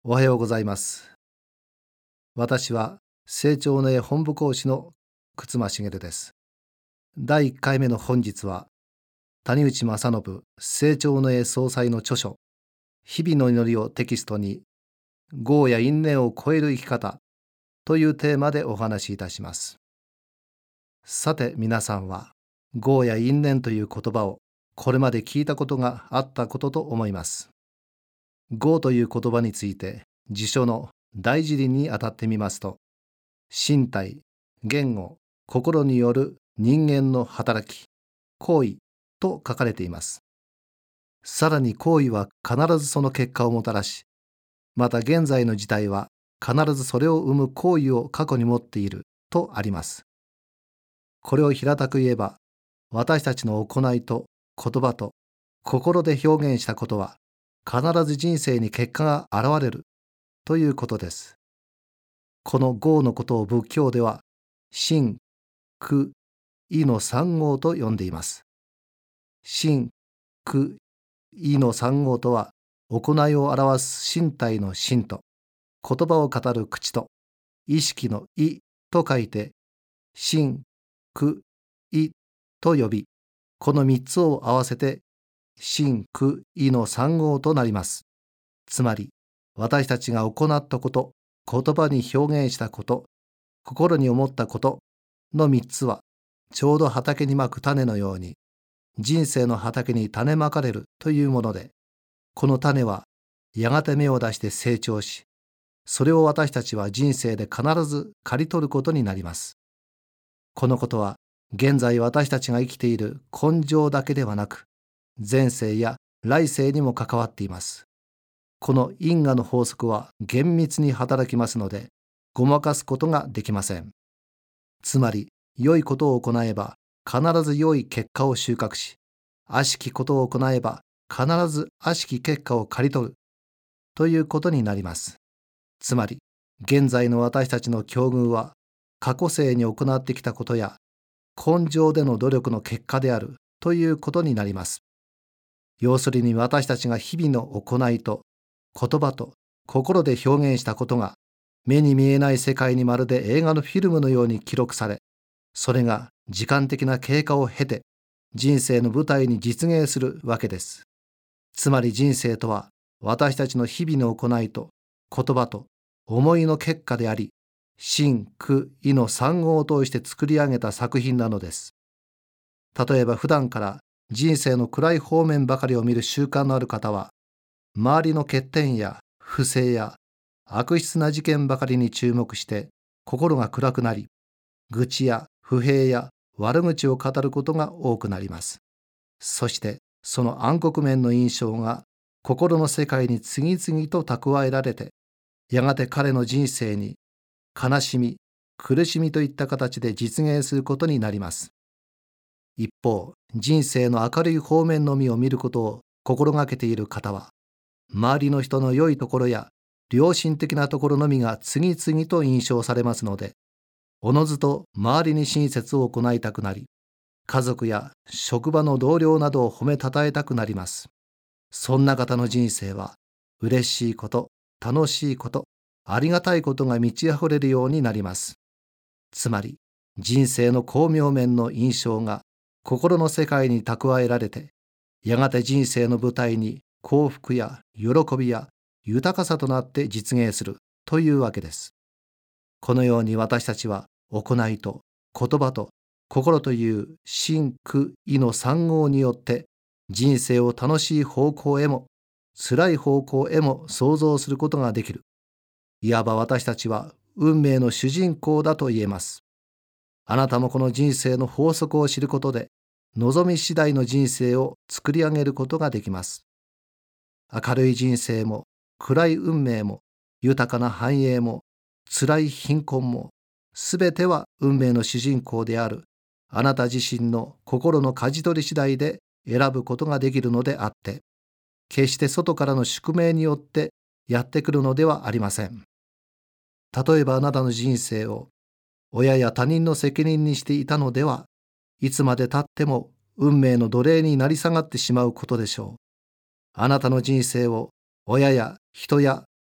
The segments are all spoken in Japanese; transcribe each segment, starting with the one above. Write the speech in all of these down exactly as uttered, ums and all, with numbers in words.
おはようございます。私は成長の絵本部講師の忽間茂です。だいいっかいめの本日は、谷内正信成長の絵総裁の著書日々の祈りをテキストに、業や因縁を超える生き方というテーマでお話しいたします。さて皆さんは、業や因縁という言葉をこれまで聞いたことがあったことと思います。業という言葉について辞書の大辞林に当たってみますと、身体、言語、心による人間の働き、行為と書かれています。さらに行為は必ずその結果をもたらし、また現在の事態は必ずそれを生む行為を過去に持っているとあります。これを平たく言えば、私たちの行いと言葉と心で表現したことは必ず人生に結果が現れるということです。この業のことを仏教では身、苦、意の三業と呼んでいます。身、苦、意の三業とは、行いを表す身体の身と、言葉を語る口と、意識の意と書いて、身、苦、意と呼び、この三つを合わせて身、苦、意の三業となります。つまり、私たちが行ったこと、言葉に表現したこと、心に思ったことの三つは、ちょうど畑にまく種のように、人生の畑に種まかれるというもので、この種はやがて芽を出して成長し、それを私たちは人生で必ず刈り取ることになります。このことは、現在私たちが生きている根性だけではなく、前世や来世にも関わっています。この因果の法則は厳密に働きますので、ごまかすことができません。つまり、良いことを行えば必ず良い結果を収穫し、悪しきことを行えば必ず悪しき結果を刈り取るということになります。つまり、現在の私たちの境遇は、過去世に行ってきたことや根性での努力の結果であるということになります。要するに、私たちが日々の行いと言葉と心で表現したことが、目に見えない世界にまるで映画のフィルムのように記録され、それが時間的な経過を経て人生の舞台に実現するわけです。つまり人生とは、私たちの日々の行いと言葉と思いの結果であり、身、苦、意の三業を通して作り上げた作品なのです。例えば普段から人生の暗い方面ばかりを見る習慣のある方は、周りの欠点や不正や悪質な事件ばかりに注目して心が暗くなり、愚痴や不平や悪口を語ることが多くなります。そしてその暗黒面の印象が心の世界に次々と蓄えられて、やがて彼の人生に悲しみ、苦しみといった形で実現することになります。一方、人生の明るい方面のみを見ることを心がけている方は、周りの人の良いところや良心的なところのみが次々と印象されますので、おのずと周りに親切を行いたくなり、家族や職場の同僚などを褒めたたえたくなります。そんな方の人生は、嬉しいこと、楽しいこと、ありがたいことが満ち溢れるようになります。つまり、人生の巧妙面の印象が心の世界に蓄えられて、やがて人生の舞台に幸福や喜びや豊かさとなって実現するというわけです。このように私たちは行いと言葉と心という身、苦、意の三業によって人生を楽しい方向へも辛い方向へも想像することができる。いわば私たちは運命の主人公だと言えます。あなたもこの人生の法則を知ることで、望み次第の人生を作り上げることができます。明るい人生も暗い運命も豊かな繁栄も辛い貧困も、すべては運命の主人公であるあなた自身の心の舵取り次第で選ぶことができるのであって、決して外からの宿命によってやってくるのではありません。例えばあなたの人生を親や他人の責任にしていたのでは、いつまで経っても運命の奴隷になり下がってしまうことでしょう。あなたの人生を親や人や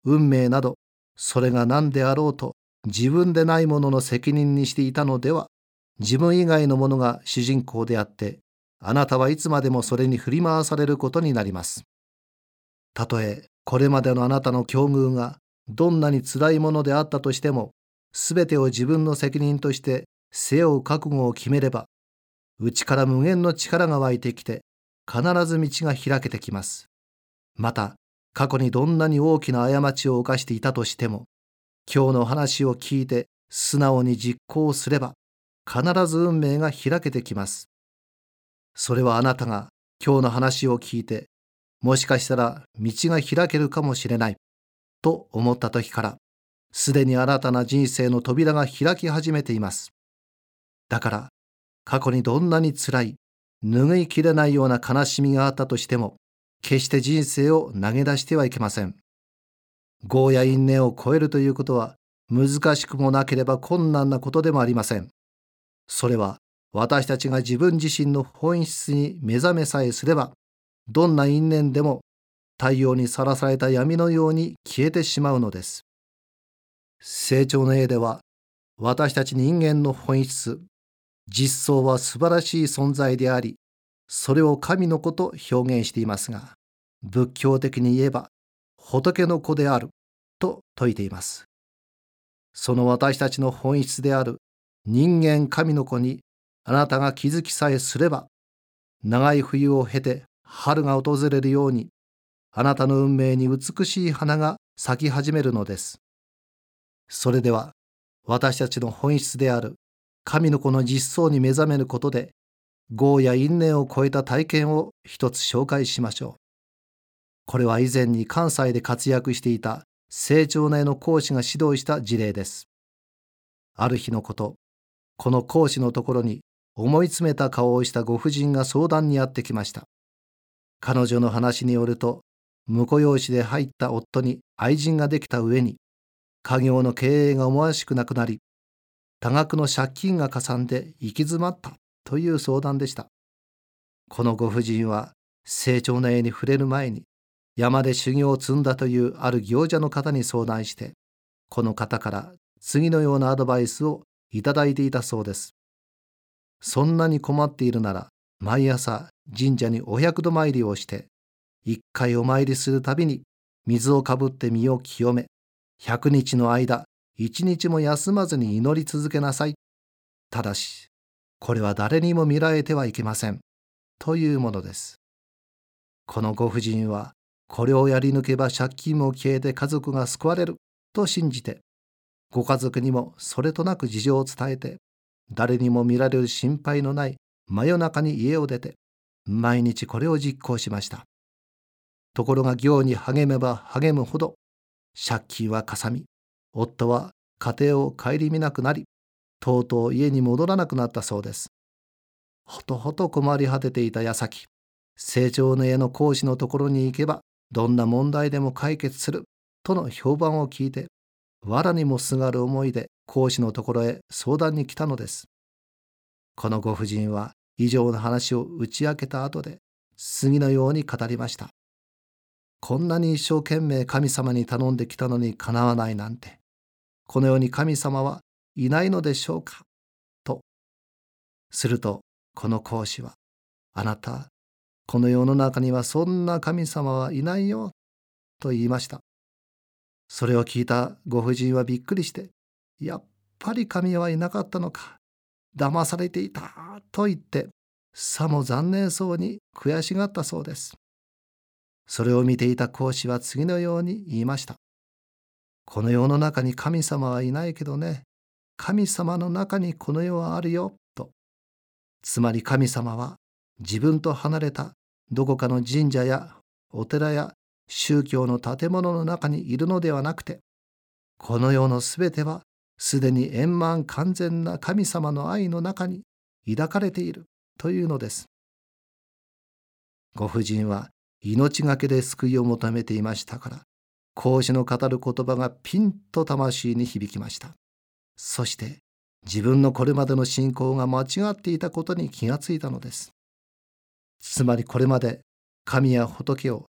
運命など、それが何であろうと自分でないものの責任にしていたのでは、自分以外のものが主人公であって、あなたはいつまでもそれに振り回されることになります。たとえこれまでのあなたの境遇がどんなに辛いものであったとしても、すべてを自分の責任として背負う覚悟を決めれば、内から無限の力が湧いてきて、必ず道が開けてきます。また、過去にどんなに大きな過ちを犯していたとしても、今日の話を聞いて素直に実行すれば、必ず運命が開けてきます。それはあなたが今日の話を聞いて、もしかしたら道が開けるかもしれないと思った時から、すでに新たな人生の扉が開き始めています。だから、過去にどんなに辛い、拭いきれないような悲しみがあったとしても、決して人生を投げ出してはいけません。業や因縁を超えるということは、難しくもなければ困難なことでもありません。それは、私たちが自分自身の本質に目覚めさえすれば、どんな因縁でも太陽にさらされた闇のように消えてしまうのです。成長の絵では、私たち人間の本質、実相は素晴らしい存在であり、それを神の子と表現していますが、仏教的に言えば仏の子であると説いています。その私たちの本質である人間神の子にあなたが気づきさえすれば、長い冬を経て春が訪れるように、あなたの運命に美しい花が咲き始めるのです。それでは、私たちの本質である神の子の実相に目覚めることで、業や因縁を超えた体験を一つ紹介しましょう。これは以前に関西で活躍していた成長の絵の講師が指導した事例です。ある日のこと、この講師のところに思い詰めた顔をしたご婦人が相談にやってきました。彼女の話によると、婿養子で入った夫に愛人ができた上に、家業の経営が思わしくなくなり、多額の借金がかさんで行き詰まったという相談でした。このご婦人は成長の絵に触れる前に、山で修行を積んだというある行者の方に相談して、この方から次のようなアドバイスをいただいていたそうです。そんなに困っているなら、毎朝神社にお百度参りをして、一回お参りするたびに水をかぶって身を清め、百日の間、一日も休まずに祈り続けなさい。ただし、これは誰にも見られてはいけません。というものです。このご婦人は、これをやり抜けば借金も消えて家族が救われると信じて、ご家族にもそれとなく事情を伝えて、誰にも見られる心配のない真夜中に家を出て、毎日これを実行しました。ところが行に励めば励むほど、借金はかさみ、夫は家庭を顧みなくなり、とうとう家に戻らなくなったそうです。ほとほと困り果てていた矢先、成長の絵の講師のところに行けば、どんな問題でも解決するとの評判を聞いて、藁にもすがる思いで講師のところへ相談に来たのです。このご婦人は以上の話を打ち明けた後で、次のように語りました。こんなに一生懸命神様に頼んできたのにかなわないなんて、この世に神様はいないのでしょうかと。するとこの講師は、あなた、この世の中にはそんな神様はいないよと言いました。それを聞いたご婦人はびっくりして、やっぱり神はいなかったのか、騙されていたと言って、さも残念そうに悔しがったそうです。それを見ていた講師は次のように言いました。この世の中に神様はいないけどね、神様の中にこの世はあるよと。つまり神様は自分と離れたどこかの神社やお寺や宗教の建物の中にいるのではなくて、この世のすべてはすでに円満完全な神様の愛の中に抱かれているというのです。ご婦人は命がけで救いを求めていましたから、講師の語る言葉がピンと魂に響きました。そして自分のこれまでの信仰が間違っていたことに気がついたのです。つまりこれまで神や仏を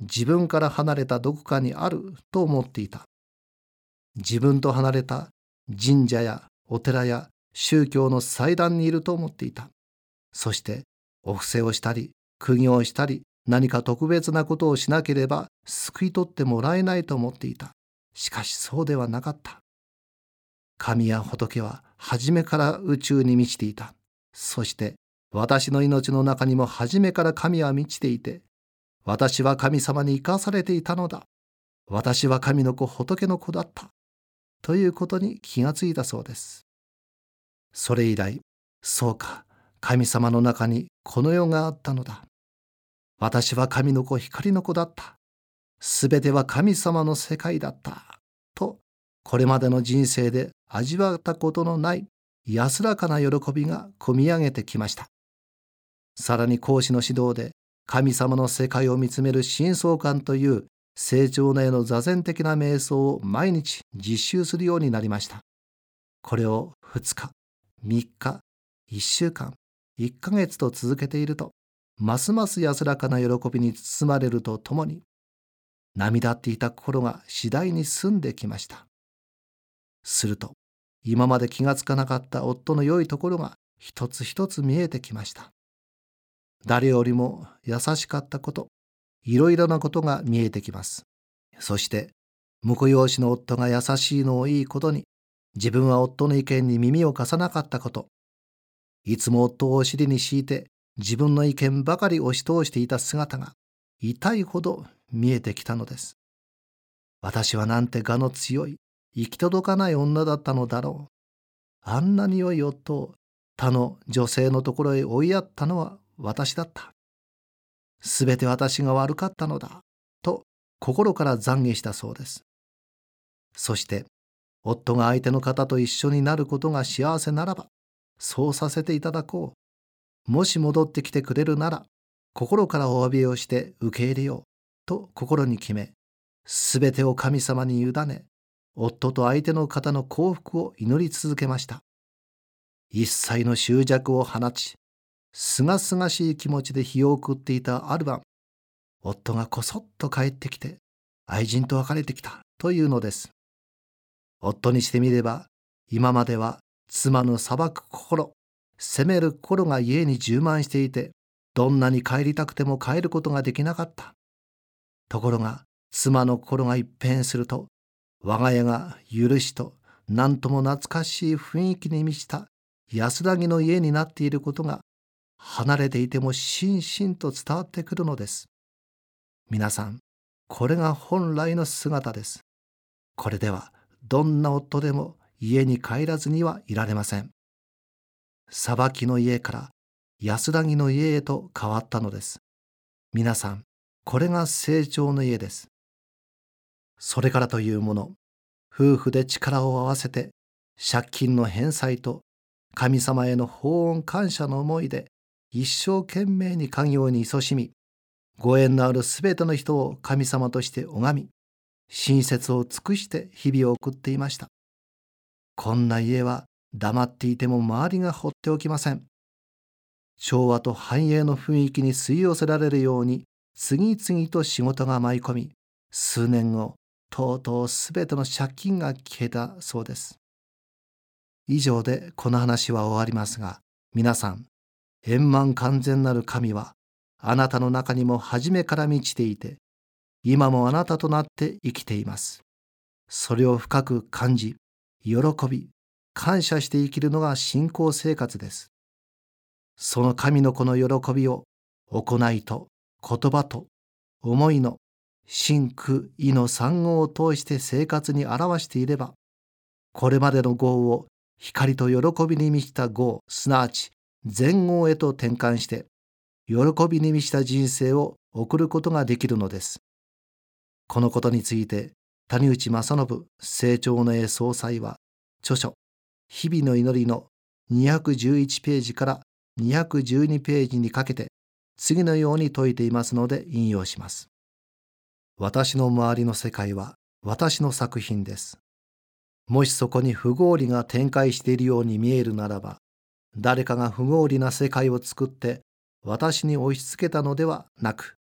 自分から離れたどこかにあると思っていた。自分と離れた神社やお寺や宗教の祭壇にいると思っていた。そしてお布施をしたり苦行をしたり何か特別なことをしなければ救い取ってもらえないと思っていた。しかしそうではなかった。神や仏は初めから宇宙に満ちていた。そして私の命の中にも初めから神は満ちていて、私は神様に生かされていたのだ。私は神の子仏の子だった。ということに気がついたそうです。それ以来、そうか、神様の中にこの世があったのだ。私は神の子光の子だった。すべては神様の世界だった。と、これまでの人生で味わったことのない安らかな喜びがこみ上げてきました。さらに講師の指導で神様の世界を見つめる深層観という成長のへの座禅的な瞑想を毎日実習するようになりました。これをふつか、みっか、いっしゅうかん、いっかげつと続けていると、ますます安らかな喜びに包まれるとともに、波立っていた心が次第に澄んできました。すると、今まで気がつかなかった夫の良いところが一つ一つ見えてきました。誰よりも優しかったこと、いろいろなことが見えてきます。そして、婿養子の夫が優しいのをいいことに、自分は夫の意見に耳を貸さなかったこと、いつも夫をお尻に敷いて自分の意見ばかり押し通していた姿が痛いほど見えてきたのです。私はなんて我の強い、行き届かない女だったのだろう。あんなに良い夫を他の女性のところへ追いやったのは私だった。すべて私が悪かったのだ、と心から懺悔したそうです。そして、夫が相手の方と一緒になることが幸せならば、そうさせていただこう。もし戻ってきてくれるなら、心からお詫びをして受け入れよう、と心に決め、すべてを神様に委ね、夫と相手の方の幸福を祈り続けました。一切の執着を放ち、すがすがしい気持ちで日を送っていたある晩、夫がこそっと帰ってきて、愛人と別れてきたというのです。夫にしてみれば、今までは妻の裁く心、責める心が家に充満していて、どんなに帰りたくても帰ることができなかった。ところが、妻の心が一変すると、我が家が許しと何とも懐かしい雰囲気に満ちた安らぎの家になっていることが、離れていてもしんしんと伝わってくるのです。皆さん、これが本来の姿です。これではどんな夫でも家に帰らずにはいられません。裁きの家から安らぎの家へと変わったのです。皆さん、これが成長の家です。それからというもの、夫婦で力を合わせて借金の返済と神様への報恩感謝の思いで一生懸命に家業に勤しみ、ご縁のあるすべての人を神様として拝み、親切を尽くして日々を送っていました。こんな家は黙っていても周りが放っておきません。調和と繁栄の雰囲気に吸い寄せられるように次々と仕事が舞い込み、数年後、とうとうすべての借金が消えたそうです。以上でこの話は終わりますが、皆さん、円満完全なる神はあなたの中にも初めから満ちていて、今もあなたとなって生きています。それを深く感じ、喜び、感謝して生きるのが信仰生活です。その神の子の喜びを行いと言葉と思いの真空意の三業を通して生活に表していれば、これまでの業を光と喜びに満ちた業、すなわち善業へと転換して、喜びに満ちた人生を送ることができるのです。このことについて、谷内正信成長の絵総裁は、著書、日々の祈りのにひゃくじゅういちページからにひゃくじゅうにページにかけて、次のように説いていますので引用します。私の周りの世界は私の作品です。もしそこに不合理が展開しているように見えるならば、誰かが不合理な世界を作って私に押し付けたのではなく、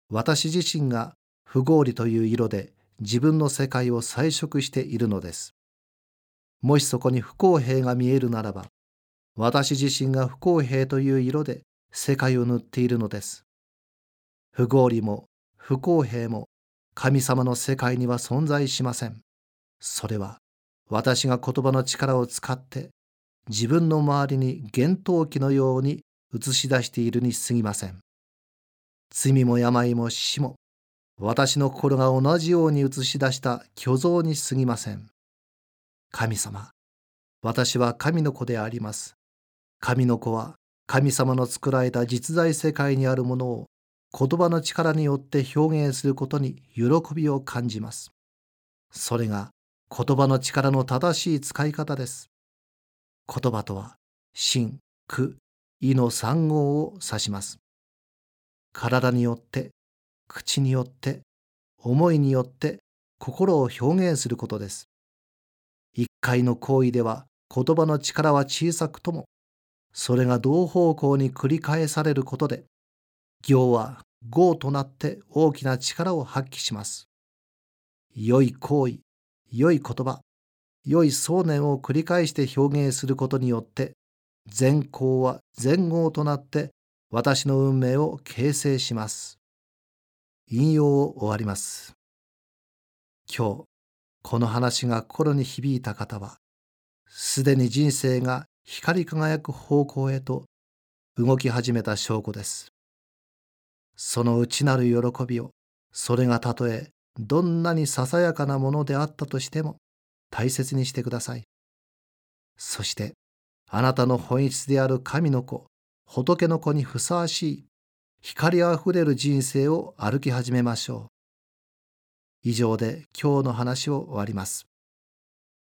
私自身が不合理という色で自分の世界を彩色しているのです。もしそこに不公平が見えるならば、私自身が不公平という色で世界を塗っているのです。不合理も不公平も神様の世界には存在しません。それは私が言葉の力を使って自分の周りに厳冬期のように映し出しているに過ぎません。罪も病も死も私の心が同じように映し出した虚像に過ぎません。神様、私は神の子であります。神の子は神様の作られた実在世界にあるものを言葉の力によって表現することに喜びを感じます。それが言葉の力の正しい使い方です。言葉とは心、苦、意の三合を指します。体によって、口によって、思いによって心を表現することです。一回の行為では言葉の力は小さくとも、それが同方向に繰り返されることで、行は業となって大きな力を発揮します。良い行為、良い言葉、良い想念を繰り返して表現することによって、善行は善業となって私の運命を形成します。引用を終わります。今日、この話が心に響いた方は、すでに人生が光り輝く方向へと動き始めた証拠です。その内なる喜びを、それがたとえどんなにささやかなものであったとしても大切にしてください。そして、あなたの本質である神の子、仏の子にふさわしい光あふれる人生を歩き始めましょう。以上で今日の話を終わります。